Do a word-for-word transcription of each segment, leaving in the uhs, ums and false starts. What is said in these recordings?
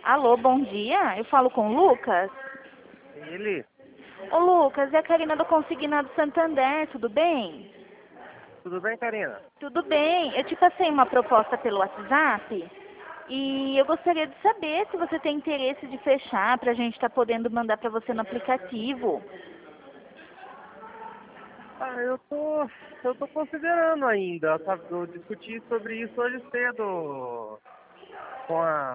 Alô, bom dia. Eu falo com o Lucas. Ele? Ô, Lucas, é a Karina do Consignado Santander, tudo bem? Tudo bem, Karina? Tudo bem. Eu te passei uma proposta pelo WhatsApp e eu gostaria de saber se você tem interesse de fechar para a gente estar podendo mandar para você no aplicativo. Ah, eu tô, eu tô considerando ainda, sabe? Eu discuti sobre isso hoje cedo com a,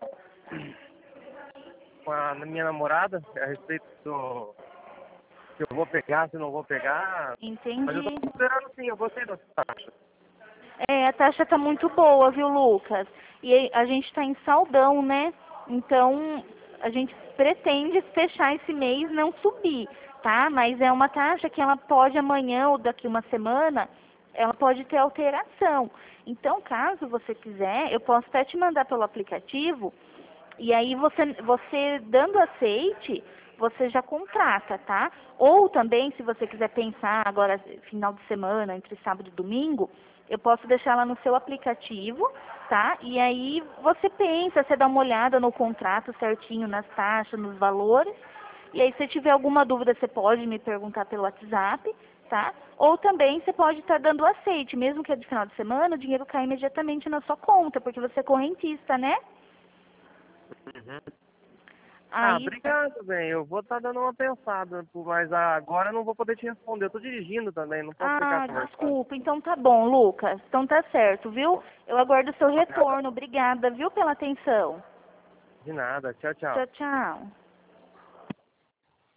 com a minha namorada, a respeito do se eu vou pegar, se não vou pegar. Mas eu tô Entendi. considerando sim, eu gostei dessa taxa. É, a taxa tá muito boa, viu, Lucas? E a gente está em saldão, né? Então, a gente pretende fechar esse mês, não subir, tá? Mas é uma taxa que ela pode amanhã ou daqui uma semana, ela pode ter alteração. Então, caso você quiser, eu posso até te mandar pelo aplicativo e aí você, você dando aceite, você já contrata, tá? Ou também, se você quiser pensar agora, final de semana, entre sábado e domingo, eu posso deixar lá no seu aplicativo, tá? E aí você pensa, você dá uma olhada no contrato certinho, nas taxas, nos valores. E aí, se tiver alguma dúvida, você pode me perguntar pelo WhatsApp, tá? Ou também você pode estar dando aceite, mesmo que é de final de semana, o dinheiro cai imediatamente na sua conta, porque você é correntista, né? Uhum. Ah, Aí, obrigado, bem. Eu vou estar dando uma pensada, mas agora eu não vou poder te responder. Eu tô dirigindo também, não posso ficar ah, conversando. desculpa. Então tá bom, Lucas. Então tá certo, viu? Eu aguardo o seu Nada. retorno. Obrigada, viu, pela atenção. De nada. Tchau, tchau. Tchau, tchau.